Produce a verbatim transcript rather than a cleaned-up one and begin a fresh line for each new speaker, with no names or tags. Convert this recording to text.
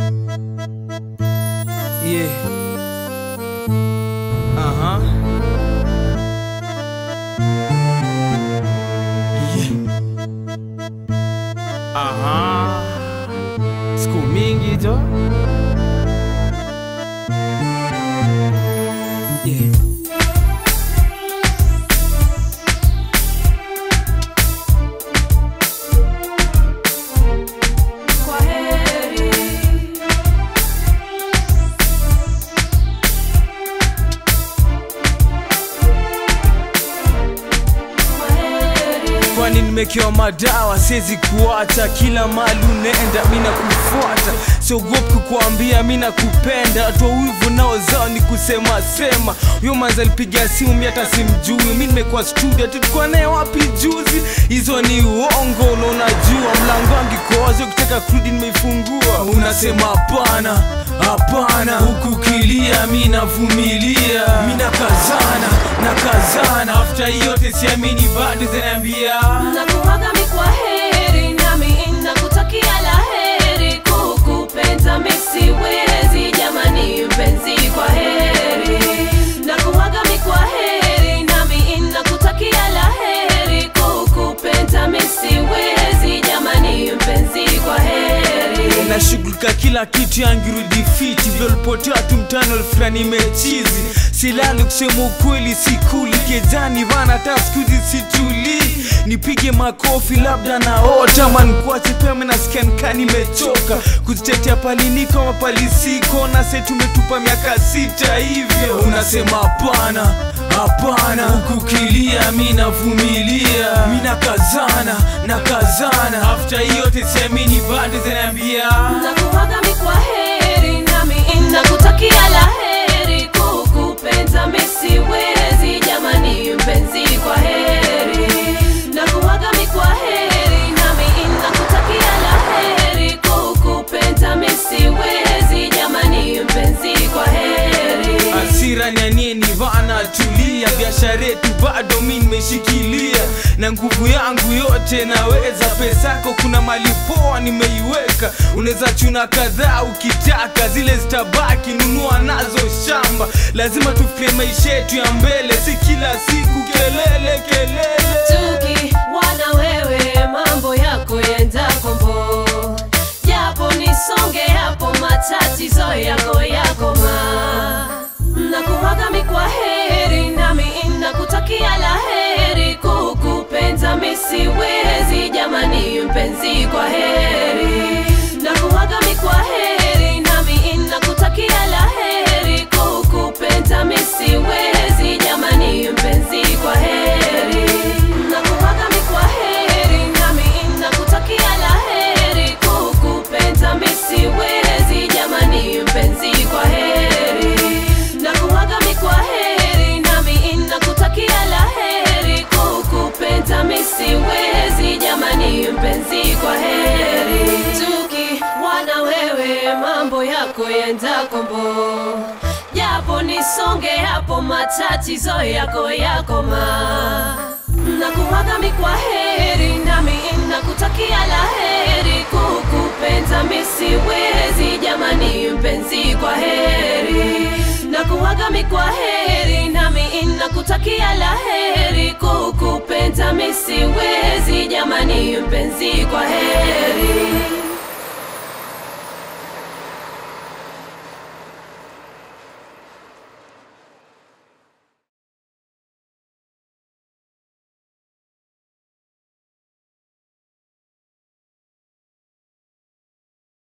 Yeah. Uh-huh. Yeah. Uh-huh. Siku mingi jo. Yeah. Kwani nimekewa madawa, siwezi kuacha. Kila mali unaenda mina kufuata, siogopi kukuambia mina kupenda. Atoa wivu nao zao ni kusema sema. Huyo manza alipiga simu mi hata simjui. Mi nimekuwa studio tulikuwa naye wapi juzi. Hizo ni uongo na unajua. Mlango wangu iko wazi, ukitaka kurudi nimeifungua. Unasema hapana, hapana. Huku kilia mi navumilia, mi nakazana, nakazana. After yote siamini bado zinaniambia
nakuaga mi kwa heri, nami nakutakia la heri. Kukupenda mi siwezi jamani mpenzi, kwa heri. Nakuaga mi kwa heri, nami nakutakia la heri. Kukupenda mi siwezi jamani mpenzi, kwa heri.
Nashughulika kila kitu yangirudi fiti. Vile ulipotea tu mtano fulani mechizi. Silali kusema ukweli sikuli. Kejani vana hata skuzi situli. Nipige makofi labda naota. Manikuache pia menasikia nika nimechoka. Kuzitetea pali niko mapali siko. Na se tumetupa miaka sita hivyo. Unasema hapana, hapana. Huku kilia mi navumilia, mi nakazana, nakazana. After yote siamini bado zinaniambia
nakuaga mi kwa heri, nami nakutakia la heri. Kukupenda mi siwezi jamani mpenzi, kwa heri. Nakuaga mi kwa heri, nami nakutakia la heri. Kukupenda mi siwezi jamani mpenzi, kwa heri.
Hasira nyanieni vana tulia. Biashara yetu bado mi nimeshikilia. Na nguvu yangu yote naweza. Pesako kuna mali poa nimeiweka. Unaweza chuna kadhaa ukitaka. Zile zitabaki nunua nazo shamba. Lazima tufikie maisha yetu ya mbele. Si kila siku kelele kelele.
Tuki wana wewe mambo yako yenda kombo. Japo nisonge hapo matatizo yako yako ma. Nakuaga mi kwa heri, nami nakutakia la heri. Kukupenda mi siwezi jamani mpenzi, kwa heri. Nakuaga mi kwa heri, nami nakutakia la heri. Kukupenda mi siwezi jamani mpenzi, kwa heri. Nakuaga mi kwa heri, nami nakutakia la heri. Kukupenda mi siwezi jamani mpenzi, kwa heri. Nakuaga mi kwa heri, nami nakutakia la heri. Kukupenda mi siwezi jamani mpenzi, kwa heri. Tuki wana wewe mambo yako yenda kombo. Japo nisonge hapo matatizo yako yako ma. Nakuaga mi kwa heri, nami nakutakia la heri. Kukupenda mi siwezi jamani mpenzi, kwa heri. Nakuaga mi kwa heri, nami nakutakia la heri. Kukupenda mi siwezi jamani mpenzi, kwa heri.